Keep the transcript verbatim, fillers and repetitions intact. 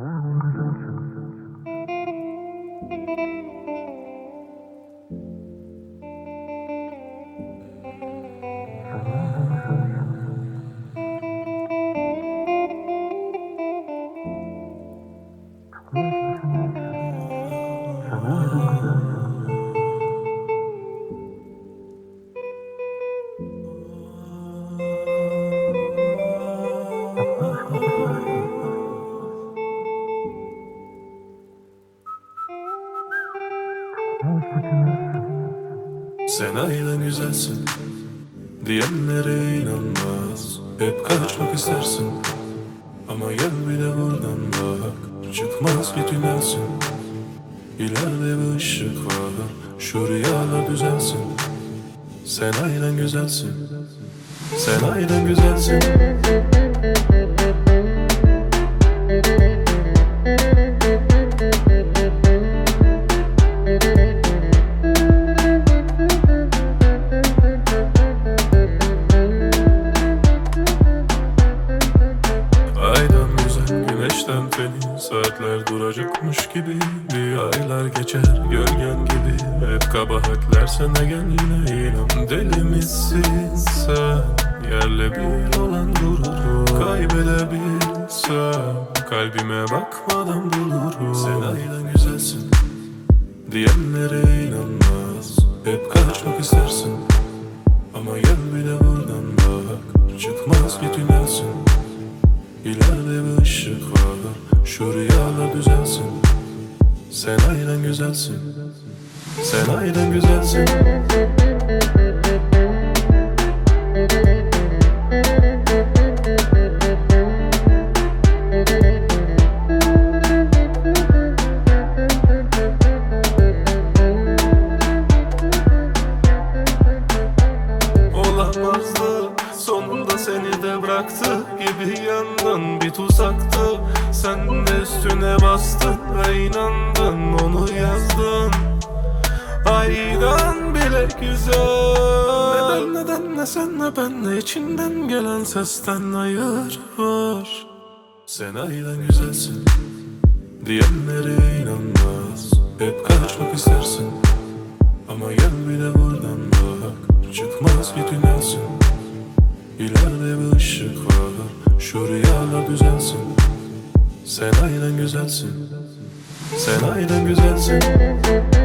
Sen aynen güzelsin diyenlere inanmaz. Hep kaçmak istersin ama gel bir de buradan bak. Çıkmaz bir tünelsin, İleride bir ışık var. Şu rüyalar düzelsin. Sen aynen güzelsin, sen aynen güzelsin. Aydan güzel, güneşten feni. Saatler duracakmış gibi, bir aylar geçer gölgen gibi. Hep kabahatler sana gel yine inan. Deli misin sen, yerle bir olan gururu kaybedebilsem, kalbime bakmadan bulurum. Sen aydan güzelsin diyenlere inanmaz. Hep kaçmak istersin ama gel bir de buradan bak. Çıkmaz bir tünelsin, İleride bir ışık var. Şu rüyalar düzelsin. Sen aynen güzelsin, sen aynen güzelsin. Olamazdı, sonunda seni de bıraktı gibi yandan bir tuzaktı. Sen de üstüne bastın ve inandın, onu yazdın. Aydan bile güzel. Neden neden ne sen ne ben ne, içinden gelen sesten hayır var. Sen aydan güzelsin diyenlere inanmaz. Hep kaçmak istersin ama gel bir de buradan bak. Çıkmaz bir tünelsin, İleride bir ışık var. Şu rüyalar düzelsin. Sen aynen güzelsin, sen aynen güzelsin.